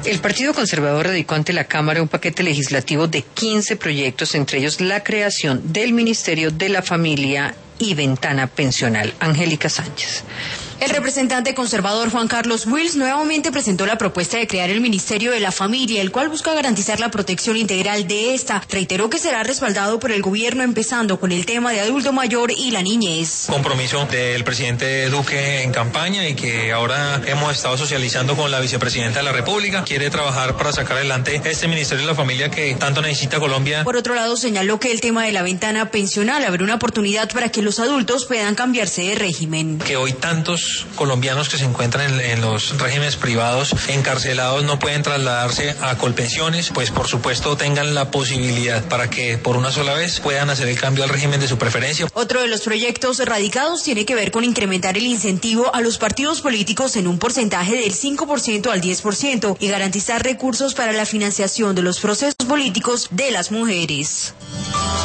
El Partido Conservador radicó ante la Cámara un paquete legislativo de 15 proyectos, entre ellos la creación del Ministerio de la Familia y Ventana Pensional. Angélica Sánchez. El representante conservador Juan Carlos Wills nuevamente presentó la propuesta de crear el Ministerio de la Familia, el cual busca garantizar la protección integral de esta. Reiteró que será respaldado por el gobierno, empezando con el tema de adulto mayor y la niñez. Compromiso del presidente Duque en campaña y que ahora hemos estado socializando con la vicepresidenta de la República. Quiere trabajar para sacar adelante este Ministerio de la Familia que tanto necesita Colombia. Por otro lado, señaló que el tema de la ventana pensional abre una oportunidad para que los adultos puedan cambiarse de régimen. Que hoy tantos colombianos que se encuentran en los regímenes privados encarcelados no pueden trasladarse a Colpensiones, pues por supuesto tengan la posibilidad para que por una sola vez puedan hacer el cambio al régimen de su preferencia. Otro de los proyectos radicados tiene que ver con incrementar el incentivo a los partidos políticos en un porcentaje del 5% al 10% y garantizar recursos para la financiación de los procesos políticos de las mujeres.